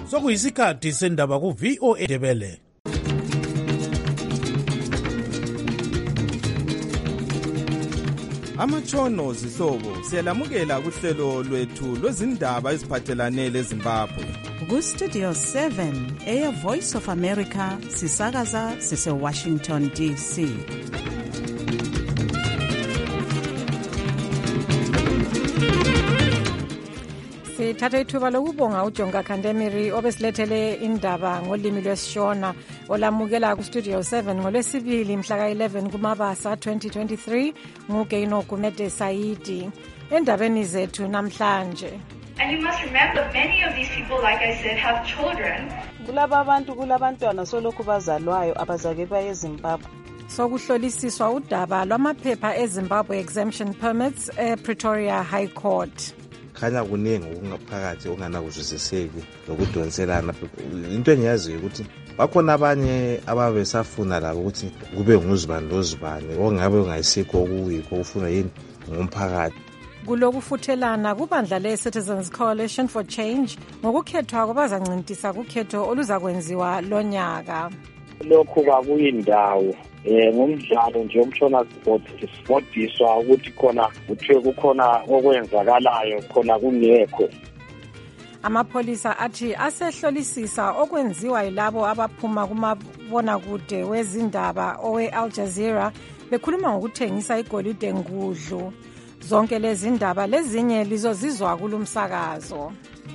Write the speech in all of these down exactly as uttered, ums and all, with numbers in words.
sokuyisikhathi sendaba ku-V O A Ndebele. Amatshono zihlobo siyalamukela kuhlelo lwethu lwezindaba eziphathelane leZimbabwe. Ku-Studio seven, Air Voice of America, sisakaza sise-Washington D C. Sithatha ithuba lokubonga uJonga Khandemiri obesilethele indaba ngolimi lwesishona olamukela ku-Studio seven ngolwesibili mhla ka-eleven kuMabasa twenty twenty-three nguGeino Gumede Saidi. Endabeni zethu namhlanje. And you must remember, many of these people, like I said, have children. Kulaba bantu kulabantwana solokhu bazalwayo abazake baye eZimbabwe. Sokuhlolisiswa udaba lwamaphepha eZimbabwe exemption permits ePretoria High Court. Khanya kuningi okungaphakathi okunganakuzwisiseki lokudonselana. Into engiyaziyo ukuthi bakhona abanye ababesafuna labo ukuthi kube nguzibani lozibani ongabe ungayisikho okuyikho ufuna yini ngomphakathi. Kulokufuthelana kubandla le-Citizens Coalition for Change ngokukhethwa kwabazancintisa kukhetho oluzakwenziwa lonyaka. Lokhu kakuyindawo eh ngomdlalo nje umshona sport sifundiswa ukuthi khona kuthiwe kukhona okwenzakalayo khona kungekho. Amapolisa athi asehlolisisa okwenziwa yilabo abaphuma kumabona kude wezindaba owe Al Jazeera bekhuluma ngokuthengisa igolide ngudlu. Zonke lezi ndaba lezinye lizozizwa kulumsakazo.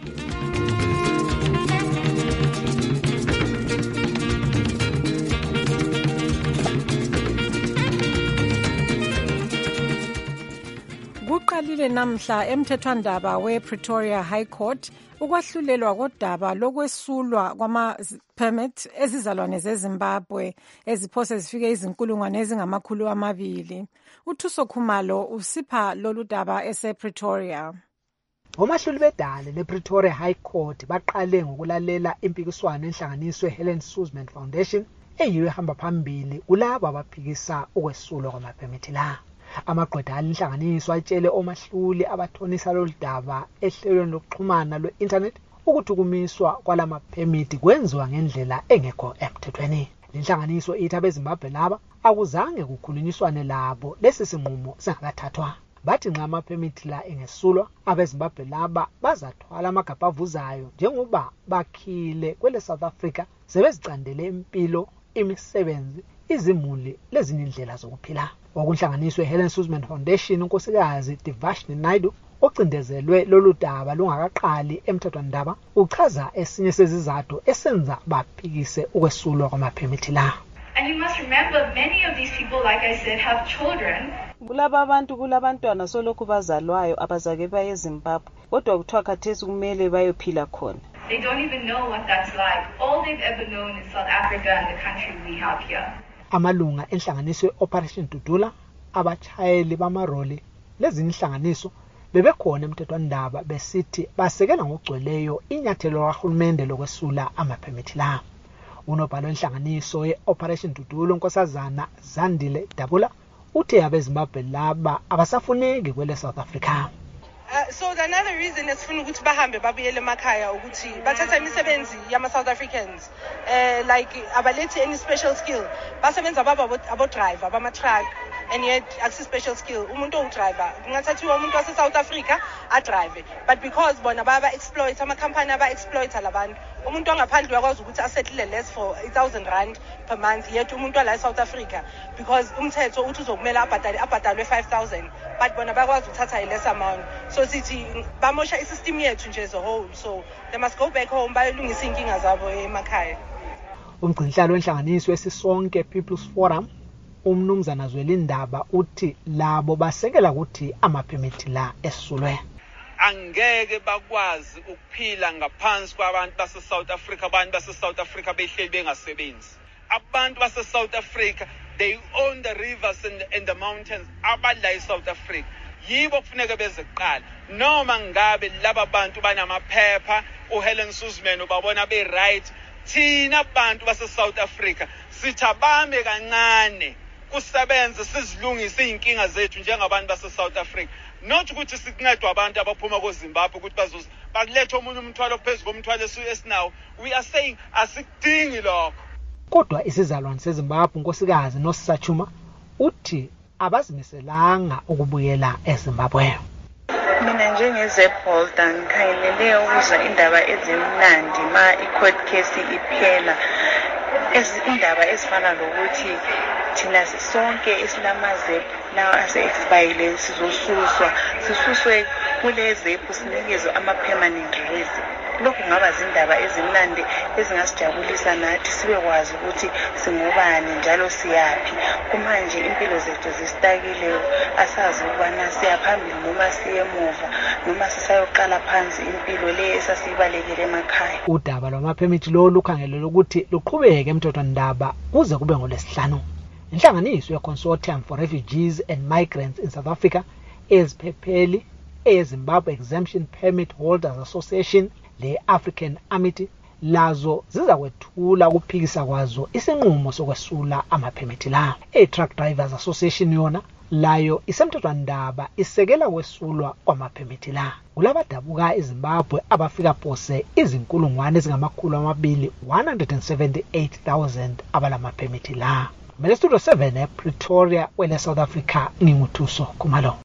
Kuqalile namhla emthethwandaba we-Pretoria High Court ukwahlulelwa kodaba lokwesulwa kwama-permit ezizalwane zeZimbabwe eziphose zifike izinkulungwane ezingamakhulu amabili. uThuso Khumalo usipha lolu daba ese-Pretoria. Omahluli bedale le-Pretoria High Court baqale ngokulalela impikiswano enhlanganiswe Helen Suzman Foundation eyiyo ehamba phambili kulabo abaphikisa ukwesulwa kwama-permit la. Amaqeda alinhlanganiso atshele omahluli abathonisa lolu daba ehlelweni lokuxhumana lwe-internet ukuthi ukumiswa kwalama permit kwenziwa ngendlela engekho emthethweni. Inhlanganiso ithi abeZimbabwe laba akuzange kukhulunyiswane labo lesi sinqumo singakathathwa. Bathi nxa ama permit la engesulwa abeZimbabwe laba bazathwala amagabha avuzayo njengoba bakhile kwele South Africa sebezicandele impilo, imisebenzi, izimuli lezinye indlela zokuphila. Okunhlanganiswe Helen Suzman Foundation unkosikazi Divashni Naidu ocindezelwe lolu daba lungakaqali emthethwandaba uchaza esinye sezizathu esenza baphikise ukwesulwa kwama-permit la. And you must remember, many of these people, like I said, have children. Kulaba bantu kulabantwana solokhu bazalwayo abazake baye eZimbabwe kodwa kuthiwa khathesi kumele bayophila khona. They don't even know what that's like. All they've ever known is South Africa and the country we have here. Amalunga enhlanganiso Operation Dudula, abachayeli bamaroli lezinye inhlanganiso bebekhona emthethwandaba besithi basekela ngogcweleyo inyathelo kahulumende lokwesula ama-permit la. Unobhala wenhlanganiso ye-Operation Dudula unkosazana Zandile Dabula uthe abeZimbabwe laba abasafuneki kwele South Africa. Uh, so another reason esifuna ukuthi bahambe babuyele emakhaya ukuthi bathatha imisebenzi yama South Africans uh, like abalethi any special skill basebenza baba abo driver bama truck and yet akusi special skill umuntu owudriver kungathathiwa umuntu wase South Africa a drive but because bona baba exploit ama company aba exploit labantu umuntu ongaphandle uyakwazi ukuthi asettle less for one thousand rand per month yet umuntu wala South Africa because umthetho uthi uzokumela abhadale abhadalwe five thousand but bona bakwazi ukuthatha less amount so sithi bamosha isystem yethu nje as a whole so they must go back home bayolungisa inkinga zabo emakhaya. Umgcinhlalo wenhlanganiso esisonke People's Forum umnumzana Zwelindaba uthi labo basekela ukuthi ama-permit la esulwe. Angeke bakwazi ukuphila ngaphansi kwabantu base South Africa abantu base South Africa behleli bengasebenzi. Abantu base South Africa they own the rivers and the, and the mountains abadla eSouth Africa. Yibo kufuneka bezeqala noma ngabe laba bantu banamaphepha uHelen Suzman ubabona be right thina abantu base South Africa sithabame kancane kusebenza sizilungise inkinga zethu njengabantu base South Africa not ukuthi sincedwe abantu abaphuma koZimbabwe ukuthi bakuletha omunye umthwalo phezu komthwalo esinawo. We are saying asikudingi lokho. Kodwa isizalwane seZimbabwe unkosikazi Nosisachuma uthi abazimiselanga ukubuyela eZimbabwe. Mina njengezepholder ngikhangelele ukuzwa indaba ezimnandi ma i-court case iphela. Izindaba ezifana lokuthi thina sonke esilamazephu lawa ase-expire sizosuswa sisuswe kulezephu sinikezwe ama-permanent resident. Lokhu kungaba zindaba ezimnandi ezingasijabulisa nathi sibekwazi ukuthi singobani njalo siyaphi. Kumanje impilo zethu zisitakile, asazi ukubana siyaphambili noma siyemuva noma sisayoqala phansi impilo le esasibalekele emakhaya. Udaba lwamaphemithi lo lukhangelelwe ukuthi luqhubeke emthethwandaba kuze kube ngolesihlanu. Inhlanganiso ye-Consortium for Refugees and Migrants in South Africa, eziphepheli eZimbabwe Exemption Permit Holders Association, le African Amity, lazo zizakwethula ukuphikisa kwazo isinqumo sokwesula amaphemithi la. E-Truck Drivers Association yona layo isemthethwandaba isekela kwesulwa kwamaphemithi la. Kulabadabuka eZimbabwe abafika phose izinkulungwane ezingamakhulu amabili one hundred seventy-eight thousand abalamaphemithi la. Mele Studio seven ePretoria wele South Africa nginguthuso Khumalo.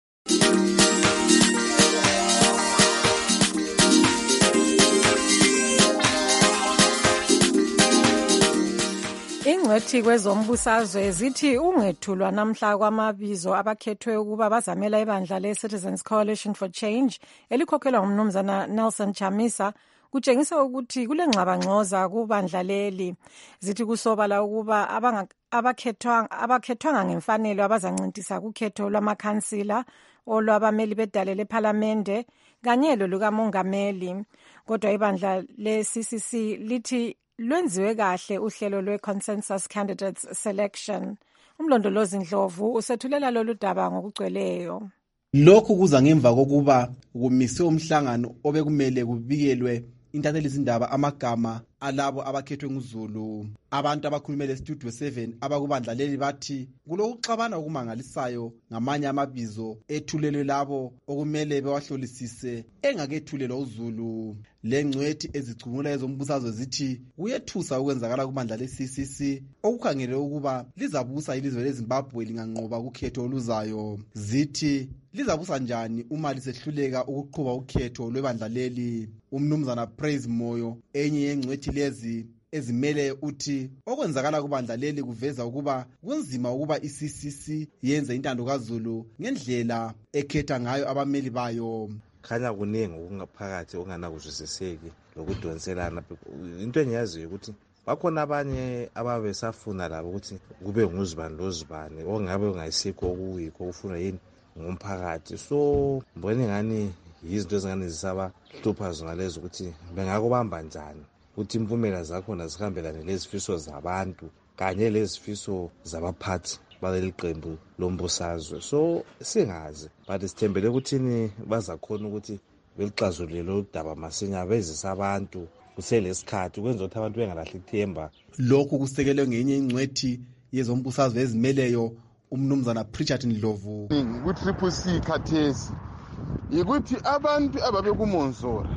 Ingcwethi kwezombusazwe zithi ungethulwa namhla kwamabizo abakhethwe ukuba bazamela ibandla le-Citizens Coalition for Change elikhokhelwa ngumnumzana Nelson Chamisa kutshengisa ukuthi kule ngxabangxoza kubandla leli. Zithi kusobala ukuba abakhethwanga abakhethwanga ngemfanelo abazancintisa kukhetho lwamakhansila olwabameli bedale lephalamende kanye lolukamongameli. Kodwa ibandla le-C C C lithi lwenziwe kahle uhlelo lwe-Consensus Candidates Selection. Umlondolozi Ndlovu usethulela lolu daba ngokugcweleyo. Lokhu kuza ngemva kokuba kumiswe umhlangano obekumele kubikelwe intatheli izindaba amagama alabo abakhethwe nguZulu. Abantu abakhulumele Studio seven abakubandla leli bathi kulokuxabana okumangalisayo ngamanye amabizo ethulelwe labo okumele bewahlolisise engakethulelwa uZulu. Lengcwethi ezicumula ezombusazwe zithi kuyethusa ukwenzakala kubandla le-C C C okukhangele ukuba lizabusa ilizwe leZimbabwe linganqoba ukhetho oluzayo. Zithi lizabusa njani uma lisehluleka ukuqhuba ukhetho lwebandla leli. Umnumzana Praise Moyo enye yengcwethi lezi ezimele uthi okwenzakala kubandla leli kuveza ukuba kunzima ukuba i-C C C yenze intando kaZulu ngendlela ekhetha ngayo abameli bayo. Khanya kuningi okungaphakathi okunganakuzwisiseki lokudonselana. Into engiyaziyo ukuthi bakhona abanye ababesafuna labo ukuthi kube nguzibani lozibani ongabe ungayisikho okuyikho ukufuna yini ngomphakathi. So mbone ngani yizinto ezingane zisaba hlupha zona lezo ukuthi bengakubamba njani ukuthi impumela zakhona zihambelane lezifiso zabantu kanye lezifiso zabaphathi baleli qembu lombusazwe. So singazi but sithembele ukuthini bazakhona ukuthi belixazulule udaba masinya bezisa abantu kuselesikhathi kwenza ukuthi abantu bengalahli ithemba. Lokhu kusekelwe ngenye ingcwethi yezombusazwe ezimeleyo umnumzana Pritchard Ndlovu. Ku-Triple C khathesi yikuthi abantu ababekumonzora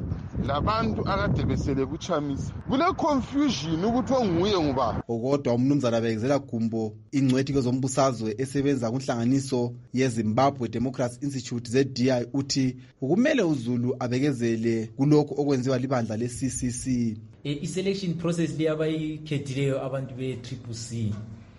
labantu akade besele kuChamisa kule confusion ukuthi onguye ngubani. Kodwa umnumzana bekezela Gumbo ingcwethi kwezombusazwe esebenza kunhlanganiso yeZimbabwe Democracy Institute Z D I uthi ukumele uZulu abekezele kulokho okwenziwa libandla le-C C C. I-selection process leyabayikhethileyo abantu be-Triple C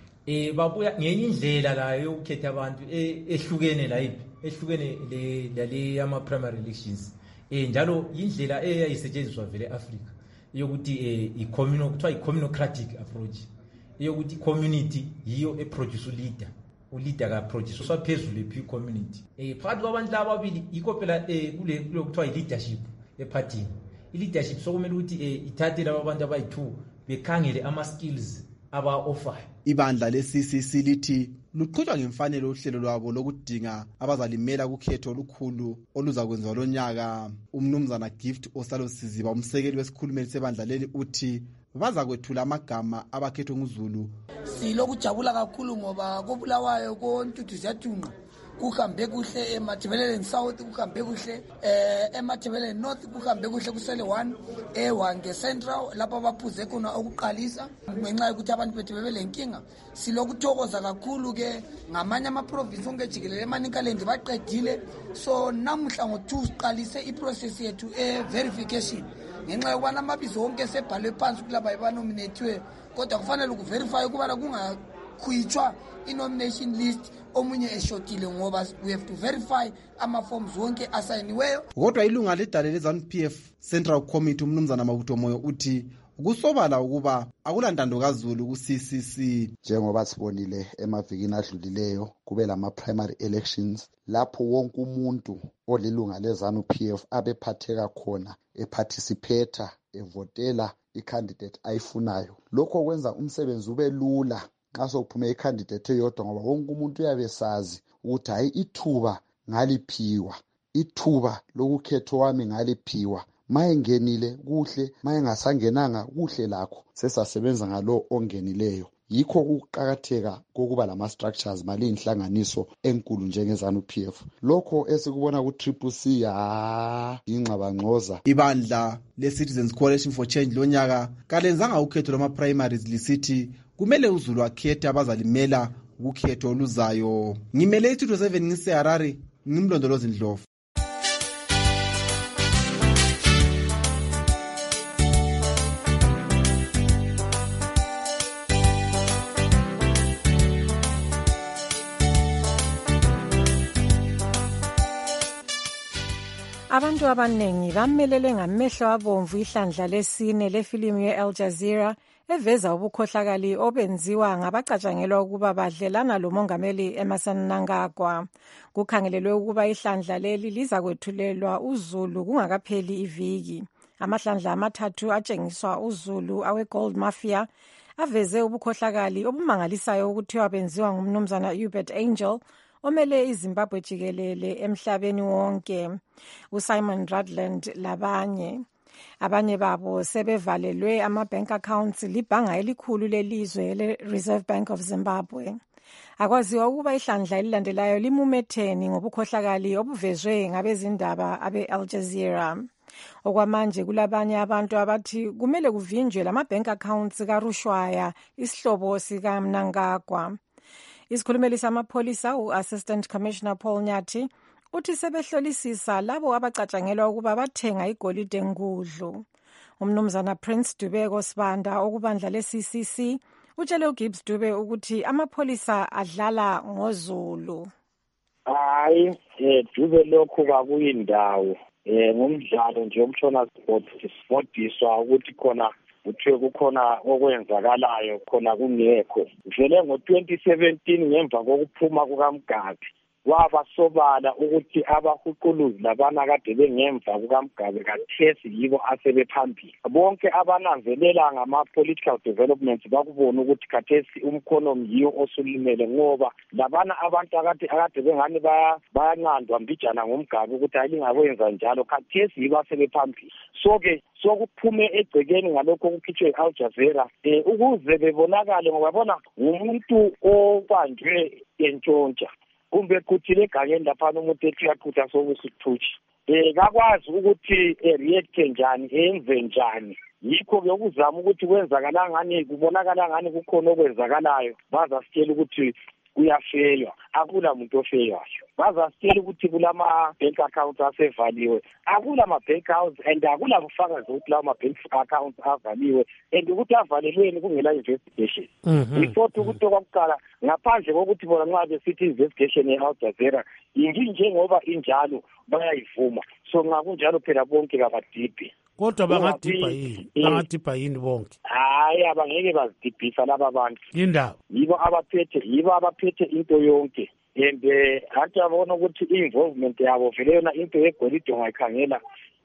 eh babuya ngenye indlela la yokukhetha abantu ehlukene la ipi ehlukene le le ama primary elections. Eh njalo indlela eyayisetshenziswa vele eAfrica yokuthi eh i-communal kuthiwa i-communocratic approach yokuthi community yiyo eproduce leader uleader ka produce so phezulu ephi community eh phakathi kwabantu laba ababili yikho phela eh kule kuthiwa i-leadership eparty i-leadership sokumele ukuthi eh ithathe laba abantu abayi-two bekhangele ama skills aba offer. Ibandla le-C C C lithi luqhutshwa ngemfanelo uhlelo lwabo lokudinga abazalimela kukhetho olukhulu oluzakwenziwa lonyaka. Umnumzana Gift Osalo Siziba umsekeli wesikhulumeli sebandla leli uthi baza kwethula amagama abakhethwe nguZulu. Silokujabula kakhulu ngoba kobulawayo koNtuthu ziyathunqa kuhambe kuhle, eMatabeleland South kuhambe kuhle, eh eMatabeleland North kuhambe kuhle, kusele one ewange Central lapho abaphuze khona ukuqalisa. Ngenxa yokuthi abantu bethu bebelenkinga, silokuthokoza kakhulu ke ngamanye ama province onke jikelele eManicaland baqedile. So namuhla ngo-two siqalise iprocess yethu e verification. Ngenxa yokubana amabizo onke sebhalwe phansi kulaba abanominatwe, kodwa kufanele ukuverify ukubana kungakhwitshwa i-nomination list omunye eshotile, ngoba we have to verify ama-forms wonke asayiniweyo. Kodwa ilunga ledale le-ZANU P F Central Committee umnumzana Mabuto Moyo uthi ukusobala ukuba akulantando kaZulu ku-C C C. Njengoba sibonile emavikini adlulileyo kube lama-primary elections lapho wonke umuntu olilunga le-ZANU P F abephatheka khona eparticipata evotela i-candidate ayifunayo. Lokho kwenza umsebenzi ube lula nxa sokuphume i-candidate eyodwa, ngoba wonke umuntu uyabesazi ukuthi hayi ithuba ngaliphiwa, ithuba lokukhetho wami ngaliphiwa. Mayengenile kuhle, mayengasangenanga kuhle lakho, sesasebenza ngalo ongenileyo. Yikho ukuqakatheka kokuba lama-structures mali inhlanganiso enkulu njenge-ZANU P F. Lokho esikubona ku-Triple C ha ingxabangxoza. Ibandla le-Citizens Coalition for Change lonyaka kalenzanga ukhetho lwama-primaries lisithi kumele uZulu akhethe abazalimela ukhetho oluzayo. Ngimele i-two seven ngiseharare, ngimlondolozi Ndlovu. Abantu abanengi bamelele ngamehlo abomvu ihlandla lesine lefilimu ye-Al Jazeera eveza ubukhohlakali obenziwa ngabacatshangelwa ukuba badlelana lomongameli Emmerson Mnangagwa. Kukhangelelwe ukuba ihlandla leli liza kwethulelwa uZulu kungakapheli iviki. Amahlandla amathathu atshengiswa uZulu awe-Gold Mafia aveze ubukhohlakali obumangalisayo ukuthiwa benziwa ngumnumzana Hubert Angel omele iZimbabwe jikelele emhlabeni wonke, uSimon Rutland labanye. Abanye babo sebevalelwe ama-bank accounts libhanga elikhulu lelizwe le-Reserve Bank of Zimbabwe. Akwaziwa ukuba ihlandla elilandelayo limumetheni ngobukhohlakali obuvezwe ngabezindaba abe-Al Jazeera. Okwamanje kulabanye abantu abathi kumele kuvinjwe lama-bank accounts kaRushwaya, isihlobo sikaMnangagwa. Isikhulumeli samapholisa u-Assistant Commissioner Paul Nyathi uthi sebehlolisisa labo abacatshangelwa ukuba bathenga igolide ngudlu. Umnumzana Prince Dubeko Sibanda okubandla le-C C C utshele uGibbs Dube ukuthi amapholisa adlala ngoZulu. Hayi, eh Dube lokho kakuyindawo. Eh ngumdlalo nje umshona sport sifundiswa ukuthi khona uthe kukhona okwenzakalayo khona kungekho. Vele ngo-twenty seventeen ngemva kokuphuma kukaMgabe waba sobala ukuthi abahuquluzi labana kade bengemva kukaMgabe kathesi yibo asebephambili. Bonke abananzelela ngama-political developments bakubona ukuthi kathesi umkhonomi yiyo osulimele, ngoba labana abantu akade akade bengani bayanqandwa mbijana ngomGabe ukuthi ayingakwenza njalo, kathesi yibo asebephambili. So-ke sokuphume egcekeni ngalokho okukhitshwe e-Al Jazeera eh ukuze bebonakale, ngoba bona ngumuntu obanjwe entshontsha kumbe kuthile egangeni lapha umuntu ethi uyaqhutha sokusithuthi eh kakwazi ukuthi react njani, enze njani. Yikho ke ukuzama ukuthi kwenzakala ngani, kubonakala ngani kukhona okwenzakalayo, baza sitshela ukuthi kuyafeywa. Akula muntu ofeywayo. Baza sitshela ukuthi kulama bank accounts asevaliwe. Akula ma bank accounts and akula bufakazi ukuthi lawo ma bank accounts avaliwe and ukuthi avalelweni kungela investigation. Ngifotho ukuthi okwaqala ngaphandle kokuthi bona nxa besithi investigation ye-Al Jazeera inginje ngoba injalo bayayivuma. So ngakunjalo phela bonke kabadiphi. Kodwa bangadipha yini? Bangadipha yini bonke? Hayi, abangeke bazidibhisa laba bantu. Indaba yibo abaphethe yibo abaphethe into yonke. And eh athi abona ukuthi i-involvement yabo vele yona into yegolide ungayikhangela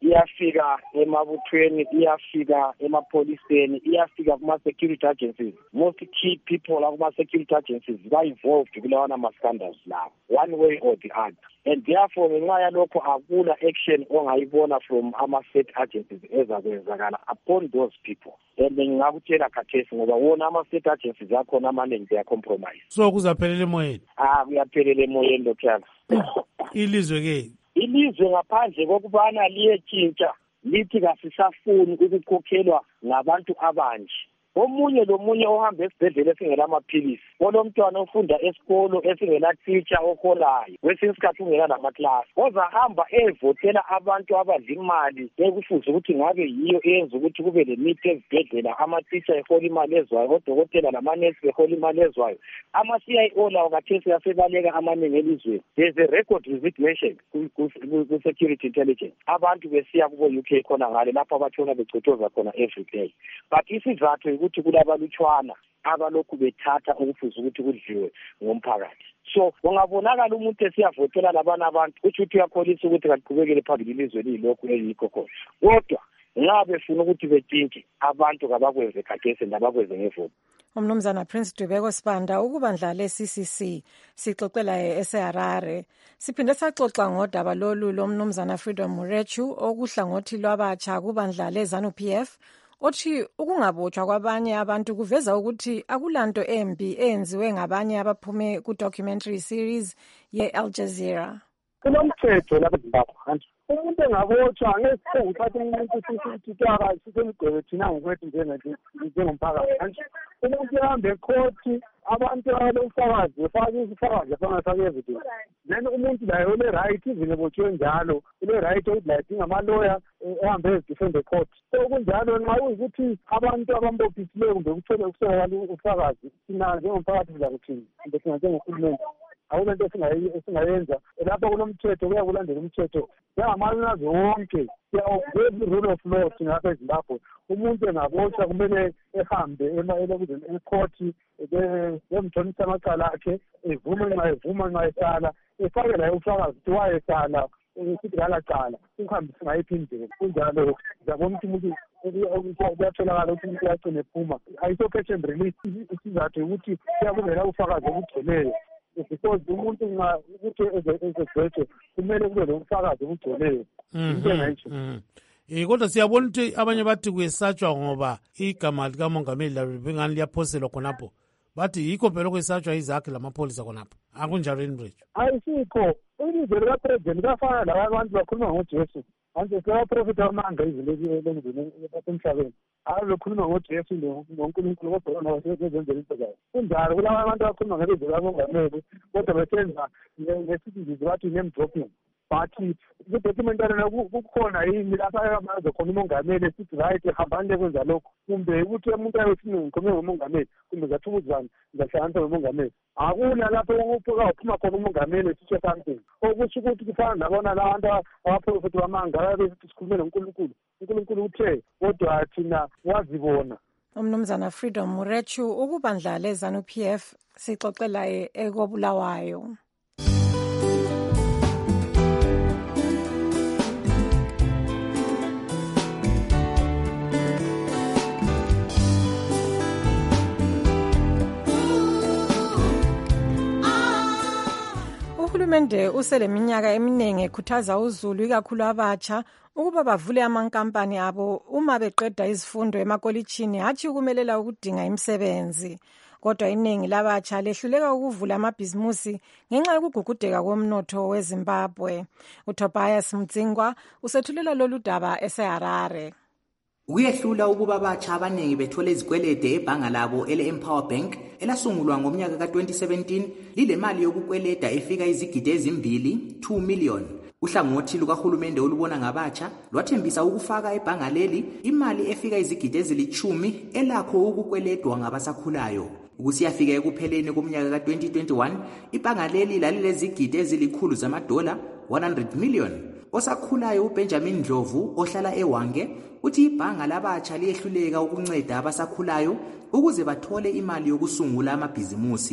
iyafika emabuthweni, iyafika emapoliseni, iyafika kuma-security agencies. Most key people kuma-security agencies ba-involved kulawana ma-scandals lawo, one way or the other. And therefore, ngenxa yalokho akula action ongayibona from ama-state agencies ezakwenzakala upon those people. And ngingakutshela khathesi ngoba wona ama-state agencies akhona amaningi they are compromised. So kuzaphelela emoyeni? Ah, kuyaphelela emoyeni lokhuyana. Ilizwe-ke? Ilizwe ngaphandle kokubana liyetshintsha lithi kasisafuni ukukhokhelwa ngabantu abanje. Omunye lomunye ohamba esibhedlela esingela amaphilisi, olomntwana ofunda esikolo esingela teacher oholayo, kwesinye isikhathi ungela namaklasi, ozahamba evotela abantu abadla imali ekufuze ukuthi ngabe yiyo eyenza ukuthi kube lemithi ezibhedlela, ama-teacher ehola imali ezwayo, odokotela lamanesi behola imali ezwayo, ama-C I O lawo kathesi yasebaleka amaningi elizweni. There's a record resignation ku-security intelligence. Abantu besiya kubo-U K khona ngale lapho abatshona begcotoza khona every day. But isizathu ukuthi kulabalutshwana abalokhu bethatha ukufuza ukuthi kudliwe ngomphakathi. So ungabonakala umuntu esiyavotela labana abantu uthi uthi uyakholisa ukuthi kaqhubekele phambili ilizwe lilokhu eyikho khona. Kodwa nxa befuna ukuthi betshintshe abantu kabakwenze khathesi nabakwenze ngevoto. Umnumzana Prince Dubeko Sibanda ukubandla le-C C C sixoxela eseHarare. Siphinde saxoxa ngodaba lolu lomnumzana Freedom Murechu okuhlangothi lwabatsha kubandla le-ZANU-P F. Othi ukungabotshwa kwabanye abantu kuveza ukuthi akulanto embi eyenziwe ngabanye abaphume ku-documentary series ye-Al Jazeera. Kunomthetho lapha eZimbabwe. Umuntu engabotshwa ngeke uthathe umuntu sisitaka sisemgqebe thina ngokwethu njengomphakathi. Umuntu ehambe ekhoti abantu abafakazi befake isifakazi bangafake evidence. Then umuntu laye une-right even ebotshwe njalo, une-right ukuthi la idinga amaloya ehambe ezidefend court. So kunjalo nxa kuyikuthi abantu abambophisileyo kumbe kuthole ukusebenzela ufakazi, thina njengomphakathi sizakuthini kumbe thina njengohulumende awulento esingayenza lapho kunomthetho kuya kulandela umthetho njengamazwe wonke the rule of law thingapha eZimbabwe. Umuntu engabotshwa kumele ehambe ekhoti bemthonisa amacala akhe evume nxa evuma nxa esala efake layo ufakazi ukuthi wayesala ukuthi kalacala uhambe singayiphi indlela kunjalo zabona ukuthi umuntu kuyatholakala ukuthi umuntu uyagcina ephuma ayiso catch and release. Isizathu ukuthi kuyakuvela ufakazi obugcweleyo because umuntu nxa ukuthi ezegcwethe kumele kube lomfakazi obugcweleyo. Eh kodwa siyabona ukuthi abanye bathi kuyesatshwa ngoba igama likamongameli lalo bengani liyaphoselwa khonapho. Bathi yikho phela kwesatshwa izakhe lamapholisa khonapho. Akunjalo yini mfethu? Ayisikho. Ilizwe likapresident kafana labantu bakhuluma ngoJesu. Manje sebaprofita amanga izileke lengizweni emhlabeni. Hayi lokhuluma ngoJesu ngoNkulunkulu kodwa bona basebenzela into zayo. Kunjalo kulabo abantu abakhuluma ngelizwe lamongameli kodwa besenza ngesibizo bathi name dropping. Bathi kudocumentary kukhona yini lapha abazo khona umongameli sithi right hambani kwenza lokho kumbe ukuthi umuntu ayefuna ngikhome ngomongameli kumbe zathukuzana ngahlanganisa nomongameli akuna lapho ukuphuma uphuma khona umongameli sithe something okusho ukuthi kufana nabona labantu abaprofeti bamanga besithi sikhulume noNkulunkulu uNkulunkulu uthe kodwa thina wazibona. Umnumzana Freedom Murechu ukubandla le-ZANU-P F sixoxela ekobulawayo. Uhulumende useleminyaka eminingi ekhuthaza uZulu ikakhulu abatsha ukuba bavule amankampani abo uma beqeda izifundo emakolitshini hathi ukumelela ukudinga imisebenzi. Kodwa iningi labatsha lehluleka ukuvula amabhizimusi ngenxa yokugugudeka komnotho weZimbabwe. uTobias Mdzingwa usethulela lolu daba eseHarare. Kuyehlula ukuba abatsha abaningi bethole izikwelede ebhanga labo ele-Empower Bank elasungulwa ngomnyaka ka twenty seventeen lilemali yokukweleda efika izigidi ezimbili two million. Uhlangothi lukahulumende olubona ngabatsha lwathembisa ukufaka ebhanga leli imali efika izigidi ezilichumi elakho ukukweledwa ngabasakhulayo. Ukusiyafika ekupheleni komnyaka ka twenty twenty-one ibhanga leli lalilezigidi ezilikhulu zamadola one hundred million. Osakhulayo uBenjamin Ndlovu ohlala eWange uthi ibhanga labatsha liyehluleka ukunceda abasakhulayo ukuze bathole imali yokusungula amabhizimusi.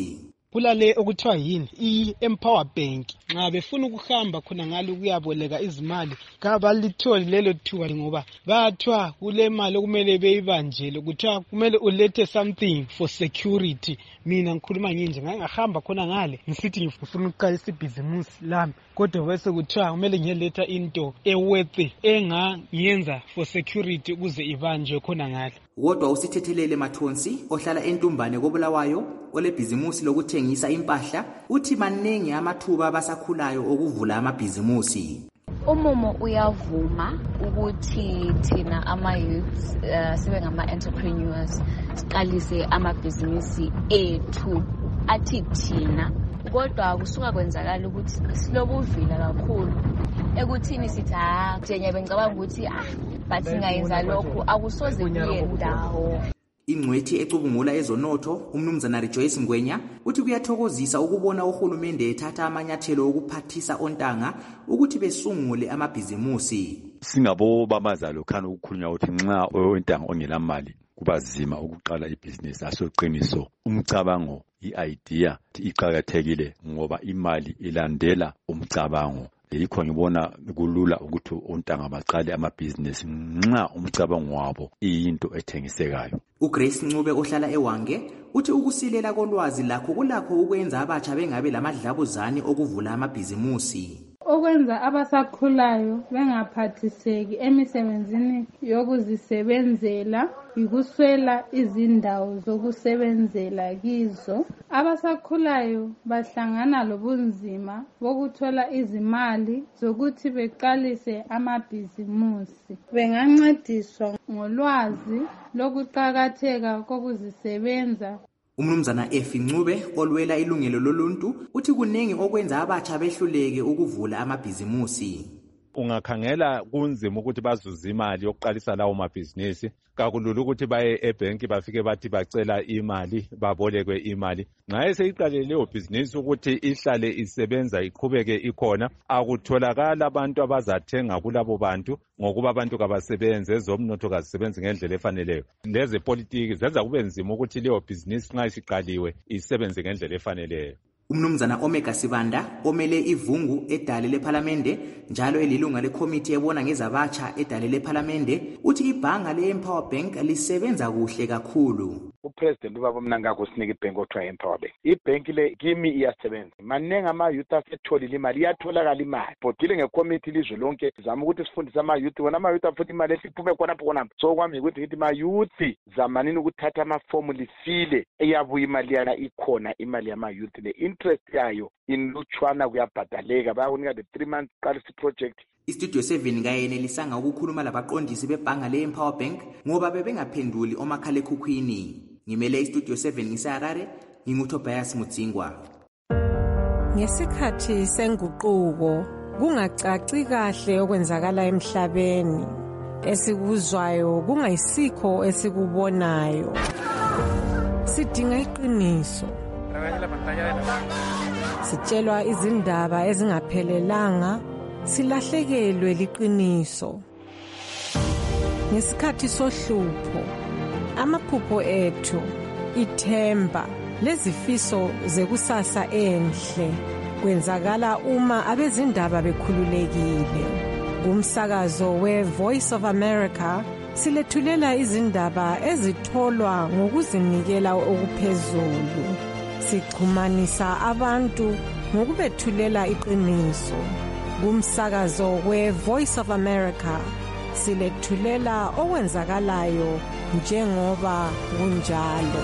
kulale okuthiwa yini i-Empower Bank nxa befuna ukuhamba khona ngalo kuyaboleka izimali kabalitholi lelo thuba ngoba bathiwa kule mali okumele beyibanjele kuthiwa kumele ulethe something for security. Mina ngikhuluma nginje ngangahamba khona ngale ngisithi ngifuna ukuqalisa ibhizimusi lami kodwa bese kuthiwa kumele ngiyeletha into eworth engangiyenza for security ukuze ibanjwe khona ngale. Kodwa usithethelele Mathonsi ohlala eNtumbane koBulawayo olebhizimusi lokuthengisa impahla uthi maningi amathuba abasakhulayo okuvula amabhizimusi. Umumo uyavuma ukuthi thina ama-youths uh, sibe ngama-entrepreneurs siqalise amabhizinisi ethu athi thina, kodwa kusuka kwenzakala ukuthi silobuvila kakhulu ekuthini sithi ha njenye bengicabanga ukuthi ah bathi ngayenza lokho akusoze kuye ndawo. Ingcwethi ecubungula ezonotho umnumzana Rejoice Ngwenya uthi kuyathokozisa ukubona uhulumende ethatha amanyathelo okuphathisa ontanga ukuthi besungule amabhizimusi. Singabo babazalo khana ukukhulunywa ukuthi nxa ontanga ongelamali kubazima ukuqala ibhizinisi. Asoqiniso umcabango i-idea iqhakathekile ngoba imali ilandela umcabango. Yikho ngibona kulula ukuthi ontanga baqale amabhizinisi nxa umcabango wabo iyinto ethengisekayo. uGrace Ncube ohlala eWange uthi ukusilela kolwazi lakho kulakho ukwenza abatsha bengabe lamadlabuzane okuvula amabhizimusi. Okwenza abasakhulayo bengaphathiseki emisebenzini yokuzisebenzela ikuswela izindawo zokusebenzela kizo. Abasakhulayo bahlangana lobunzima bokuthola izimali zokuthi beqalise amabhizimusi. Bengancediswa ngolwazi lokuqhakatheka kokuzisebenza. Umnumzana Efi Ncube olwela ilungelo loluntu uthi kuningi okwenza abatsha behluleke ukuvula amabhizimusi. Ungakhangela kunzima ukuthi bazuze imali yokuqalisa lawo mabhizinisi, kakulula ukuthi baye ebank bafike bathi bacela imali babolekwe imali. Nxa eseyiqalile leyo bhizinisi ukuthi ihlale isebenza iqhubeke ikhona, akutholakala abantu abazathenga kulabo bantu ngokuba abantu kabasebenze ezomnotho kazisebenzi ngendlela efaneleyo. Leze politiki zenza kube nzima ukuthi leyo bhizinisi nxa isiqaliwe isebenze ngendlela efaneleyo. Umnumzana Omega Sibanda omele ivungu edale lePhalamende njalo elilunga lekomiti ebona ngezabatsha edale lePhalamende uthi ibhanga leEmpower Bank lisebenza kuhle kakhulu. uPresident ubaba Mnangagwa usinike ibhenki okuthiwa Empower Bank. Ibhenki le kimi iyasebenza. Manengi ama-youth asetholile imali, iyatholakala imali. Bhodile ngekomiti ilizwe lonke zama ukuthi sifundise ama-youth, wona ama-youth afuna imali esiphume khonapho khonapho. So kwami ukuthi ngithi ma-youth zamanini ukuthatha amafomu lisile eyabuya imali yana ikhona imali yama-youth le interest yayo inlutshwana kuyabhadaleka bayakunika the three months qalisi project. Istudio seven kayenelisanga ukukhuluma labaqondisi bebhanga leEmpower Bank ngoba bebengaphenduli omakhalekhukhwini. Ngimele istudio seven ngiseHarare, nginguTobias Mutsingwa. Ngesikhathi senguquko kungacaci kahle okwenzakala emhlabeni, esikuzwayo kungayisikho esikubonayo. Sidinga iqiniso. Sitshelwa izindaba ezingaphelelanga, silahlekelwe liqiniso. Ngesikhathi sohlupho, amaphupho ethu, ithemba, lezifiso zekusasa enhle kwenzakala uma abezindaba bekhululekile. Kumsakazo we-Voice of America silethulela izindaba ezitholwa ngokuzinikela okuphezulu. Sixhumanisa abantu ngokubethulela iqiniso. Kumsakazo we-Voice of America silethulela okwenzakalayo njengoba kunjalo.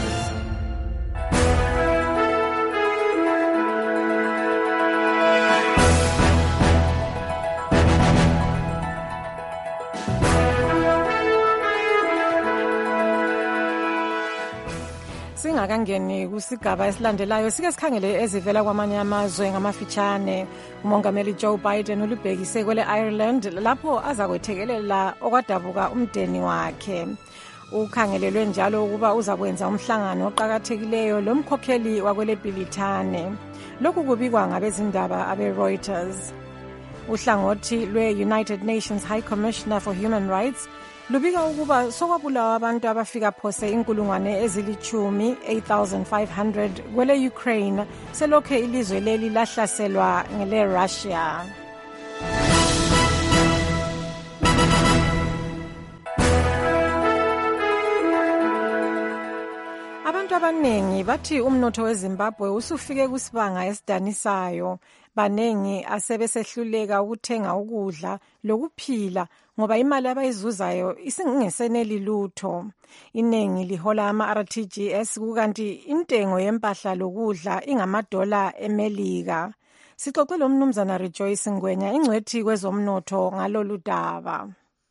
Singakangeni kusigaba esilandelayo sike sikhangele ezivela kwamanye amazwe ngamafitshane. Umongameli Joe Biden ulibhekise kwele Ireland lapho azakwethekelela okwadabuka umndeni wakhe. Ukhangelelwe njalo ukuba uzakwenza umhlangano oqhakathekileyo lomkhokheli wakwele Bhilithane. Lokhu kubikwa ngabezindaba abe-Reuters. Uhlangothi lwe-United Nations High Commissioner for Human Rights lubika ukuba sokwabulawa abantu abafika phose inkulungwane ezilichumi eight thousand five hundred kwele Ukraine selokhe ilizwe leli lahlaselwa ngele Russia. Abantu abanengi bathi umnotho weZimbabwe usufike kusibanga esidanisayo. Banengi asebesehluleka ukuthenga ukudla lokuphila ngoba imali abayizuzayo isingeseneli lutho. Inengi lihola ama-R T G S kukanti intengo yempahla lokudla ingamadola eMelika. Sixoxe lo mnumzana Rejoice Ngwenya ingcwethi kwezomnotho ngalolu daba.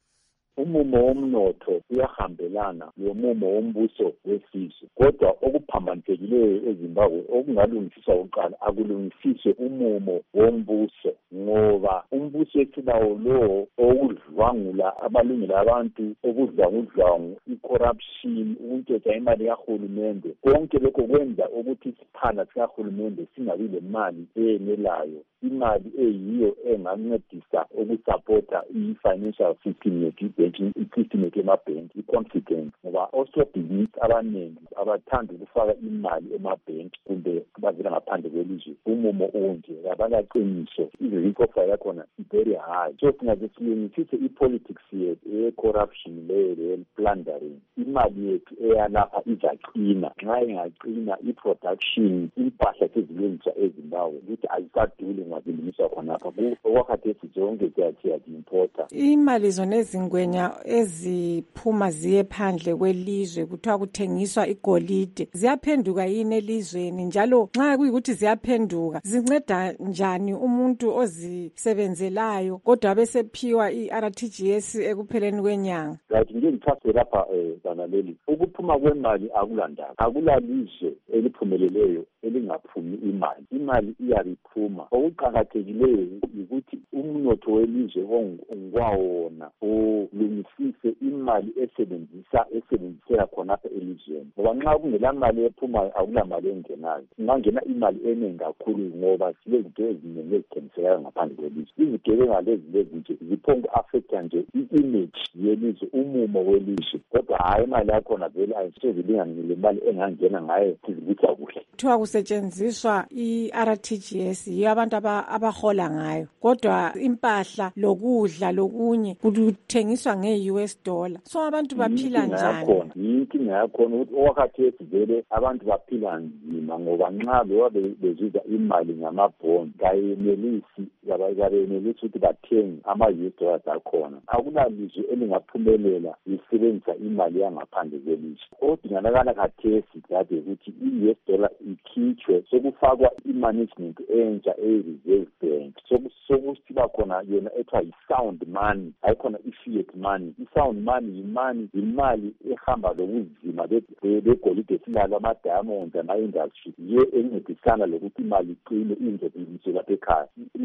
Umumo womnotho uyahambelana nomumo wombuso wesizwe, kodwa okuphambanisekileyo eZimbabwe okungalungisiswa oqala akulungisiswe umumo wombuso, ngoba umbuso wesinawo lo okudlwangula abalungile abantu, okudlwangudlwangu, i-corruption, ukuntshontsha imali kahulumende, konke lokho kwenza ukuthi isiphana sikahulumende singabi le mali eyenelayo, imali eyiyo engancedisa ukusapota i-financial system yethu, i-banking system yethu emabhenki, i-confidence, ngoba osomabhizinisi abaningi abathanda ukufaka imali emabhenki kumbe bavela ngaphandle kwelizwe. Umumo onje kabalaqiniso, i-recovery yakhona i-very high. So singaze silungisise i-politics yethu eye-corruption leyo leyo-plundering, imali yethu eyalapha izaqina. Nxa ingaqina i-production, impahla sezilungiswa eZimbabwe ukuthi ayisaduli ngazilungiswa khonapha okwakhathesi zonke siyazi-importa. Imali zona ezingwenya eziphuma ziye phandle kwelizwe kuthiwa kuthengiswa igolide ziyaphenduka yini elizweni, njalo nxa kuyikuthi ziyaphenduka zinceda njani umuntu ozisebenzelayo kodwa besephiwa i-R T G S ekupheleni kwenyanga? Right, nje ngithathe lapha bana leli ukuphuma kwemali akulandaba, akulalizwe eliphumeleleyo elingaphumi imali, imali iyabiphuma. Okuqakathekileyo ukuthi umnotho welizwe ongikwawona ulungisise imali esebenzisa esebenzisela khonapha elizweni, ngoba nxa kungela mali ephumayo akula mali engenayo. Ingangena imali eningi kakhulu ngoba silezinto eziningi ezithengisekayo ngaphandle kwelizwe. Izigebenga lezi lezi nje ziphongu-affecta nje i-image yelizwe, umumo welizwe, kodwa hayi imali yakhona vele ayisezilinganile imali engangena ngayo sizibutha kuhle. Kuthiwa kusetshenziswa i-R T G S yiyo abantu abahola ngayo, kodwa impahla lokudla lokunye kuthengiswa nge-U S dollar. So abantu baphila njani? Yinkinga yakhona ukuthi okwakhathesi vele abantu baphila nzima ngoba nxa bewa bezuza imali ngamabhondi kayenelisi kayenelisi ukuthi bathenge ama-U S dollars akhona. Akulalizwe elingaphumelela lisebenzisa imali yangaphandle kwelizwe. Odinganakala khathesi kade ukuthi i-U S dollar ikhitshwe sokufakwa i-management entsha e-Reserve Bank, sokusiba khona yona ethiwa yi-sound money, hayikhona i-fiat money. I-sound money yimani yimali ehamba lokuzima begolide silalo ama-diamonds ama-industry, yiyo encedisana lokuthi imali iqine inzobiliswe lapha ekhaya.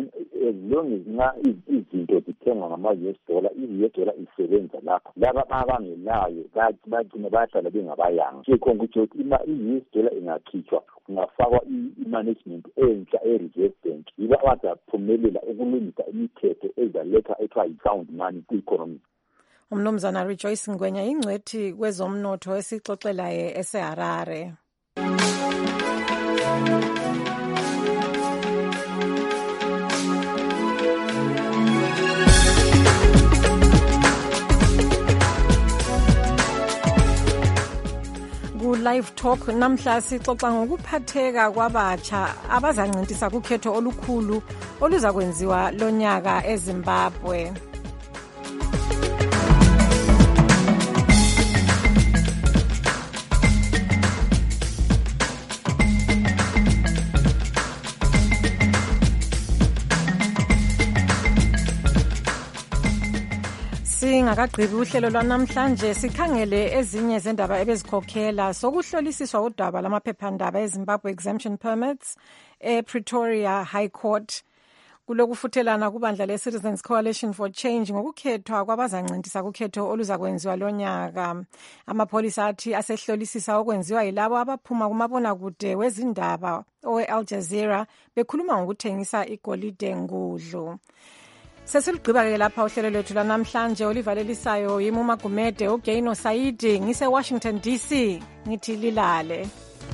As long as nxa izinto zithengwa ngama-U S dollar, i-U S dollar isebenza lapha. Laba abangelayo bagcina bayahlala bengabayanga. Sekhona ukuthi i-U S dollar ingakhitshwa kungafakwa i-management entsha e-Reserve Bank, yibo abazaphumelela ukulungisa imithetho ezaletha ethiwa yi-sound money ku-economy. Umnumzana Rejoice Ngwenya ingcwethi kwezomnotho esixoxelaye eseHarare. Live Talk namhla sixoxa ngokuphatheka kwabatsha abazancintisa kukhetho olukhulu oluzakwenziwa lonyaka eZimbabwe. Singakagqibi uhlelo lwanamhlanje sikhangele ezinye zendaba ebezikhokhela sokuhlolisiswa udaba lamaphephandaba eZimbabwe exemption permits ePretoria High Court. Kulokufuthelana kubandla le-Citizens Coalition for Change ngokukhethwa kwabazancintisa kukhetho oluzakwenziwa lonyaka. Amapholisa athi asehlolisisa okwenziwa yilabo abaphuma kumabonakude wezindaba owe-Al Jazeera bekhuluma ngokuthengisa igolide ngudlu. Sesilugqiba-ke lapha uhlelo lwethu lanamhlanje olivalelisayo yimi uMagumede uGaino Saidi ngise-Washington D C ngithi lilale.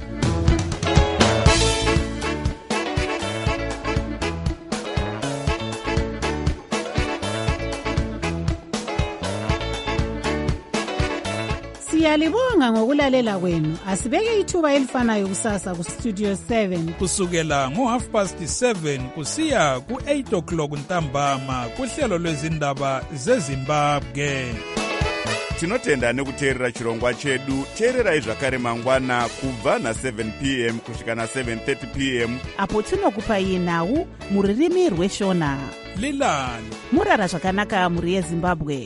Siyalibonga ngokulalela kwenu. Asibeke ithuba elifanayo kusasa ku Studio seven kusukela ngo half past seven kusiya ku eight o'clock ntambama kuhlelo lwezindaba zeZimbabwe. Tinotenda nekuteerera chirongwa chedu. Teererai zvakare mangwana kubva na seven p m kusvika na seven thirty p m apo tinokupai nhau muririmi rweshona. Lilani murara zvakanaka muri yeZimbabwe.